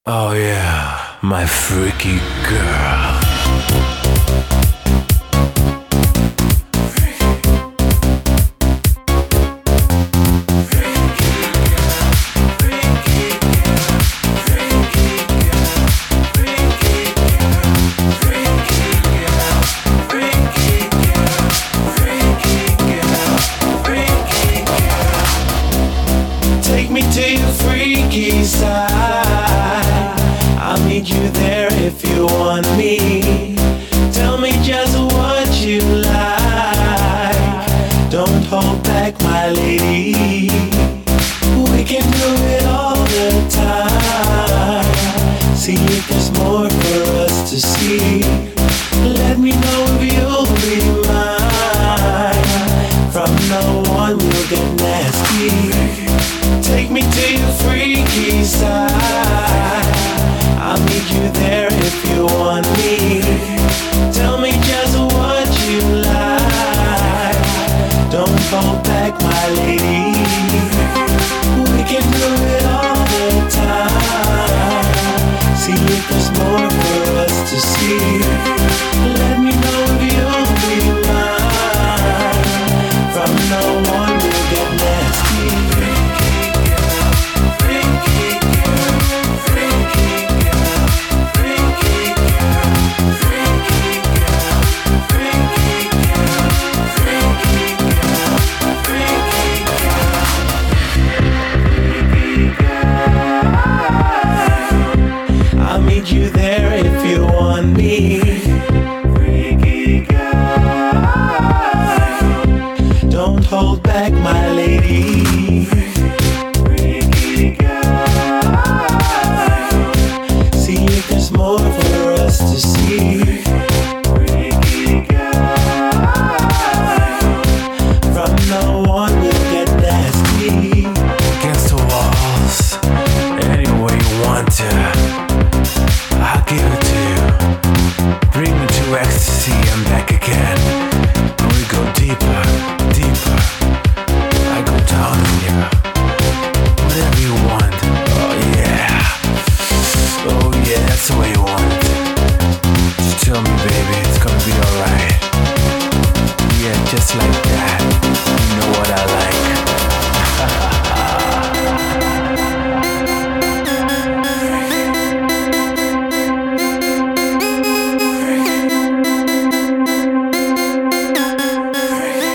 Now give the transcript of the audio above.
Oh yeah, my freaky girl. Take me to your freaky side. I'll meet you there if you want me. Tell me just what you like. Don't hold back, my lady. We can do it all the time. See if there's more for us to see. Let me know if you'll be mine. From now on we'll get nasty. Take me to your freaky side. I'll meet you there if you want me. Tell me just what you like. Don't hold back, my lady. We can do it all the time. See if there's more for us to see. Let me know if you'll be mine. From now on we'll get nasty. I'll meet you there if you want me. Freaky girl. Don't hold back, my lady.